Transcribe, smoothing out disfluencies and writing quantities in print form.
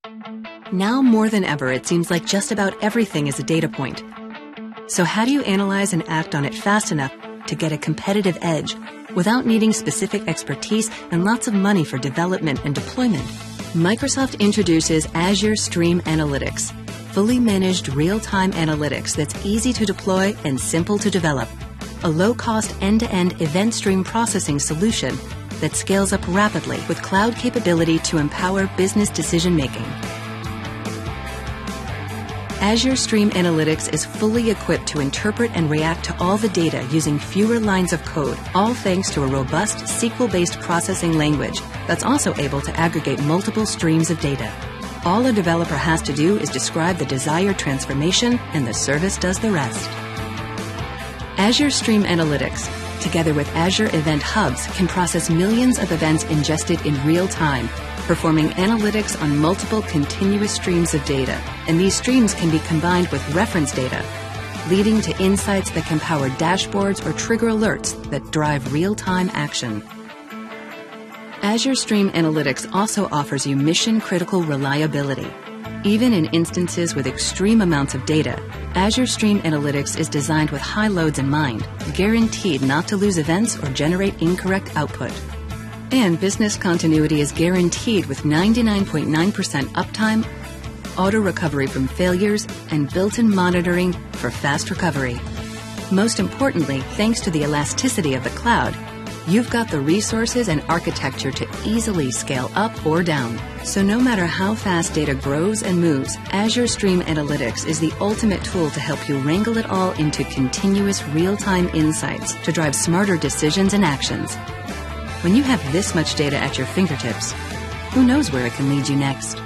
Now more than ever, it seems like just about everything is a data point. So how do you analyze and act on it fast enough to get a competitive edge without needing specific expertise and lots of money for development and deployment? Microsoft introduces Azure Stream Analytics, fully managed real-time analytics that's easy to deploy and simple to develop. A low-cost end-to-end event stream processing solution that scales up rapidly with cloud capability to empower business decision-making. Azure Stream Analytics is fully equipped to interpret and react to all the data using fewer lines of code, all thanks to a robust SQL-based processing language that's also able to aggregate multiple streams of data. All a developer has to do is describe the desired transformation, and the service does the rest. Azure Stream Analytics, together with Azure Event Hubs, can process millions of events ingested in real time, performing analytics on multiple continuous streams of data. And these streams can be combined with reference data, leading to insights that can power dashboards or trigger alerts that drive real-time action. Azure Stream Analytics also offers you mission-critical reliability. Even in instances with extreme amounts of data, Azure Stream Analytics is designed with high loads in mind, guaranteed not to lose events or generate incorrect output. And business continuity is guaranteed with 99.9% uptime, auto recovery from failures, and built-in monitoring for fast recovery. Most importantly, thanks to the elasticity of the cloud, you've got the resources and architecture to easily scale up or down. So no matter how fast data grows and moves, Azure Stream Analytics is the ultimate tool to help you wrangle it all into continuous real-time insights to drive smarter decisions and actions. When you have this much data at your fingertips, who knows where it can lead you next?